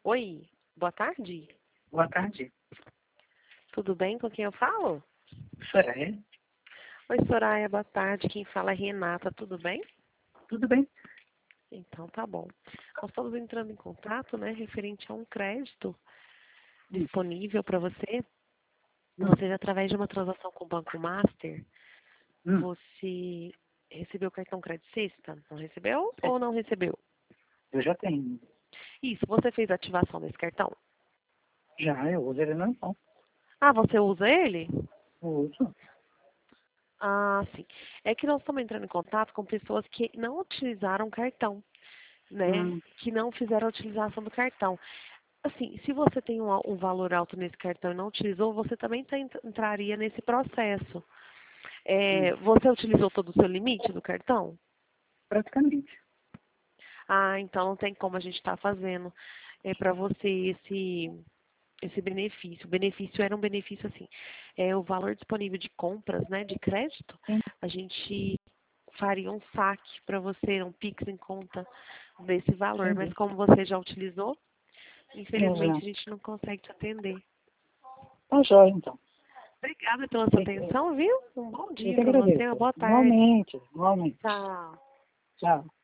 Oi, boa tarde. Boa tarde. Tudo bem com quem eu falo? Soraya? Oi, Soraya, boa tarde. Quem fala é Renata, tudo bem? Tudo bem? Então tá bom. Nós estamos entrando em contato, né, referente a um crédito disponível para você. Você, através de uma transação com o Banco Master, você recebeu o cartão Crédito Sexta? Não recebeu ou não recebeu? Eu já tenho. Isso, você fez a ativação desse cartão? Já, eu uso ele normal. Ah, você usa ele? Uso. Ah, sim. É que nós estamos entrando em contato com pessoas que não utilizaram o cartão, né? Que não fizeram a utilização do cartão. Assim, se você tem um valor alto nesse cartão e não utilizou, você também entraria nesse processo. Você utilizou todo o seu limite do cartão? Praticamente. Ah, então não tem como a gente estar fazendo para você esse benefício. O benefício era um benefício assim, o valor disponível de compras, né, de crédito, Sim. a gente faria um saque para você, um Pix em conta desse valor. Mas Entendi. como você já utilizou, infelizmente Exato. a gente não consegue te atender. Tá jóia, então. Obrigada pela sua atenção, viu? Um bom Eu dia que para você, agradeço. uma boa tarde. Igualmente, igualmente. Tchau. Tchau.